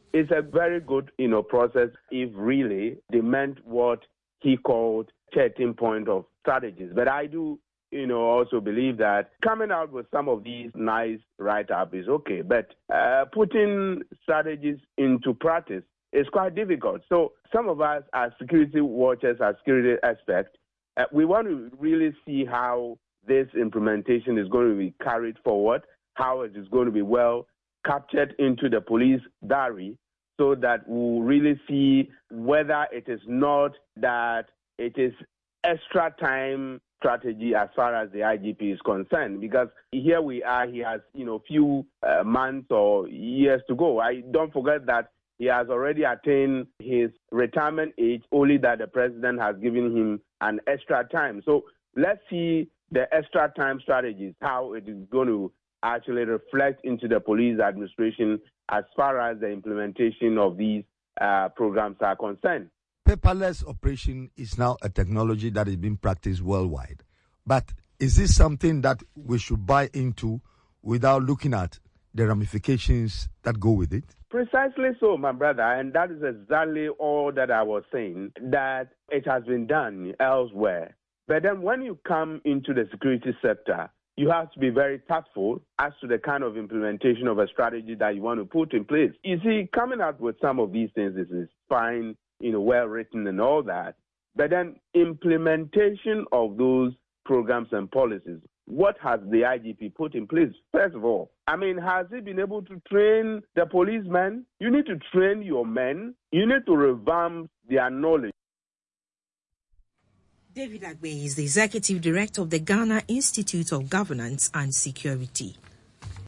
it's a very good, process if really they meant what he called 13 point of strategies. But I do, also believe that coming out with some of these nice write-up is okay, but putting strategies into practice is quite difficult. So some of us as security watchers, as security experts, we want to really see how this implementation is going to be carried forward, how it is going to be well captured into the police diary, so that we'll really see whether it is not that it is extra time strategy as far as the IGP is concerned. Because here we are, he has, few months or years to go. I don't forget that he has already attained his retirement age, only that the president has given him an extra time. So let's see the extra time strategies, how it is going to actually reflect into the police administration as far as the implementation of these programs are concerned. Paperless operation is now a technology that is being practiced worldwide. But is this something that we should buy into without looking at the ramifications that go with it? Precisely so, my brother, and that is exactly all that I was saying, that it has been done elsewhere. But then when you come into the security sector, you have to be very tactful as to the kind of implementation of a strategy that you want to put in place. You see, coming out with some of these things is fine, well written and all that. But then implementation of those programs and policies, what has the IGP put in place? First of all, has he been able to train the policemen? You need to train your men. You need to revamp their knowledge. David Agbe is the Executive Director of the Ghana Institute of Governance and Security.